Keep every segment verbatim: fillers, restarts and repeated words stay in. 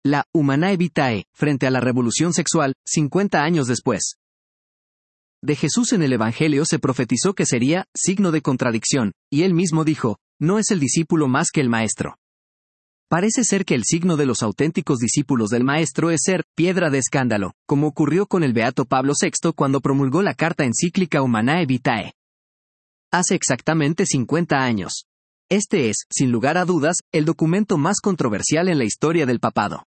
La Humanae Vitae, frente a la revolución sexual, cincuenta años después. De Jesús en el Evangelio se profetizó que sería signo de contradicción, y él mismo dijo, no es el discípulo más que el maestro. Parece ser que el signo de los auténticos discípulos del maestro es ser piedra de escándalo, como ocurrió con el beato Pablo sexto cuando promulgó la carta encíclica Humanae Vitae. Hace exactamente cincuenta años. Este es, sin lugar a dudas, el documento más controversial en la historia del papado.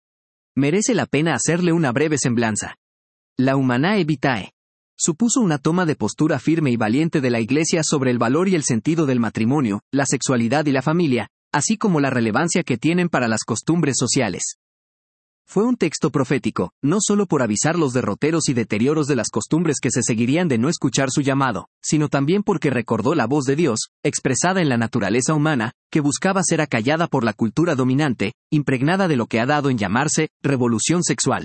Merece la pena hacerle una breve semblanza. La Humanae Vitae supuso una toma de postura firme y valiente de la Iglesia sobre el valor y el sentido del matrimonio, la sexualidad y la familia, así como la relevancia que tienen para las costumbres sociales. Fue un texto profético, no solo por avisar los derroteros y deterioros de las costumbres que se seguirían de no escuchar su llamado, sino también porque recordó la voz de Dios, expresada en la naturaleza humana, que buscaba ser acallada por la cultura dominante, impregnada de lo que ha dado en llamarse revolución sexual.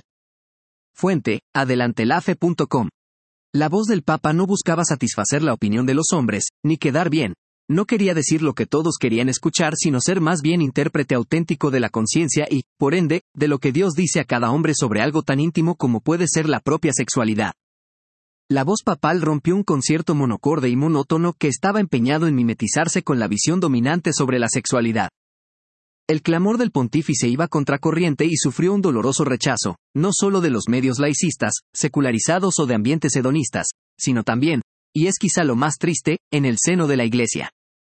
Fuente, adelantelafe punto com. La voz del Papa no buscaba satisfacer la opinión de los hombres, ni quedar bien. No quería decir lo que todos querían escuchar, sino ser más bien intérprete auténtico de la conciencia y, por ende, de lo que Dios dice a cada hombre sobre algo tan íntimo como puede ser la propia sexualidad. La voz papal rompió un concierto monocorde y monótono que estaba empeñado en mimetizarse con la visión dominante sobre la sexualidad. El clamor del pontífice iba contracorriente y sufrió un doloroso rechazo, no solo de los medios laicistas, secularizados o de ambientes hedonistas, sino también, y es quizá lo más triste, en el seno de la Iglesia.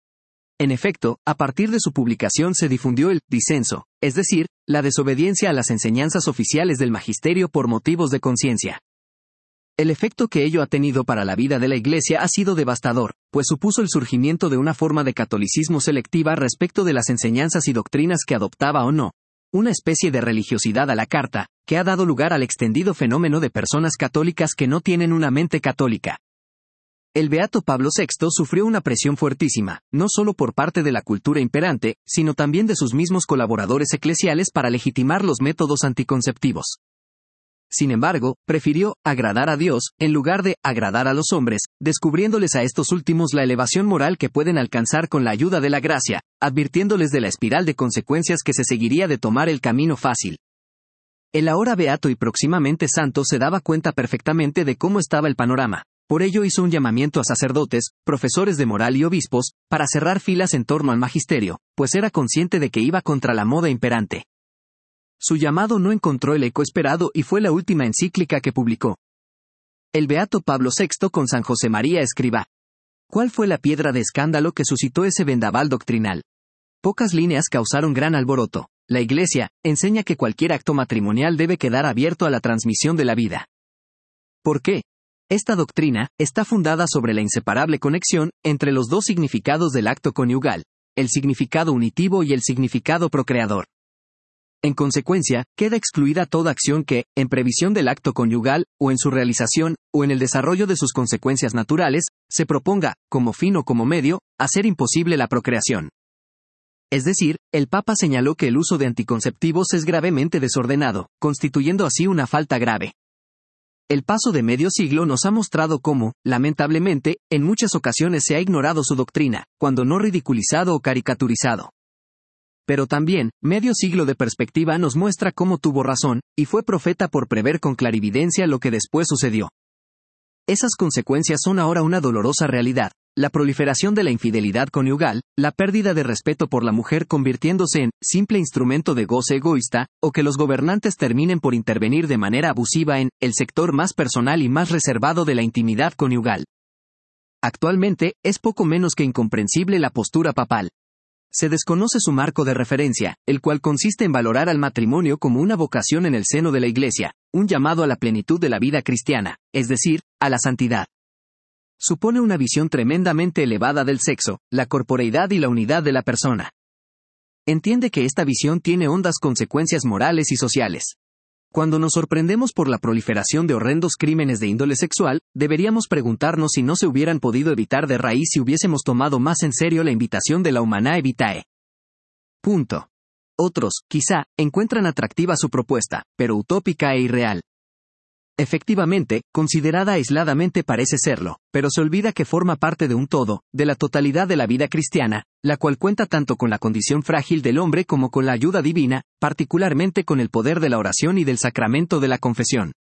En efecto, a partir de su publicación se difundió el disenso, es decir, la desobediencia a las enseñanzas oficiales del magisterio por motivos de conciencia. El efecto que ello ha tenido para la vida de la Iglesia ha sido devastador, pues supuso el surgimiento de una forma de catolicismo selectiva respecto de las enseñanzas y doctrinas que adoptaba o no, una especie de religiosidad a la carta, que ha dado lugar al extendido fenómeno de personas católicas que no tienen una mente católica. El beato Pablo sexto sufrió una presión fuertísima, no solo por parte de la cultura imperante, sino también de sus mismos colaboradores eclesiales para legitimar los métodos anticonceptivos. Sin embargo, prefirió agradar a Dios, en lugar de agradar a los hombres, descubriéndoles a estos últimos la elevación moral que pueden alcanzar con la ayuda de la gracia, advirtiéndoles de la espiral de consecuencias que se seguiría de tomar el camino fácil. El ahora beato y próximamente santo se daba cuenta perfectamente de cómo estaba el panorama. Por ello hizo un llamamiento a sacerdotes, profesores de moral y obispos, para cerrar filas en torno al magisterio, pues era consciente de que iba contra la moda imperante. Su llamado no encontró el eco esperado y fue la última encíclica que publicó. El beato Pablo sexto con San José María Escrivá. ¿Cuál fue la piedra de escándalo que suscitó ese vendaval doctrinal? Pocas líneas causaron gran alboroto. La Iglesia enseña que cualquier acto matrimonial debe quedar abierto a la transmisión de la vida. ¿Por qué? Esta doctrina está fundada sobre la inseparable conexión entre los dos significados del acto conyugal, el significado unitivo y el significado procreador. En consecuencia, queda excluida toda acción que, en previsión del acto conyugal, o en su realización, o en el desarrollo de sus consecuencias naturales, se proponga, como fin o como medio, hacer imposible la procreación. Es decir, el Papa señaló que el uso de anticonceptivos es gravemente desordenado, constituyendo así una falta grave. El paso de medio siglo nos ha mostrado cómo, lamentablemente, en muchas ocasiones se ha ignorado su doctrina, cuando no ridiculizado o caricaturizado. Pero también, medio siglo de perspectiva nos muestra cómo tuvo razón, y fue profeta por prever con clarividencia lo que después sucedió. Esas consecuencias son ahora una dolorosa realidad, la proliferación de la infidelidad conyugal, la pérdida de respeto por la mujer convirtiéndose en simple instrumento de goce egoísta, o que los gobernantes terminen por intervenir de manera abusiva en el sector más personal y más reservado de la intimidad conyugal. Actualmente, es poco menos que incomprensible la postura papal. Se desconoce su marco de referencia, el cual consiste en valorar al matrimonio como una vocación en el seno de la Iglesia, un llamado a la plenitud de la vida cristiana, es decir, a la santidad. Supone una visión tremendamente elevada del sexo, la corporeidad y la unidad de la persona. Entiende que esta visión tiene hondas consecuencias morales y sociales. Cuando nos sorprendemos por la proliferación de horrendos crímenes de índole sexual, deberíamos preguntarnos si no se hubieran podido evitar de raíz si hubiésemos tomado más en serio la invitación de la Humanae Vitae. Punto. Otros, quizá, encuentran atractiva su propuesta, pero utópica e irreal. Efectivamente, considerada aisladamente parece serlo, pero se olvida que forma parte de un todo, de la totalidad de la vida cristiana, la cual cuenta tanto con la condición frágil del hombre como con la ayuda divina, particularmente con el poder de la oración y del sacramento de la confesión.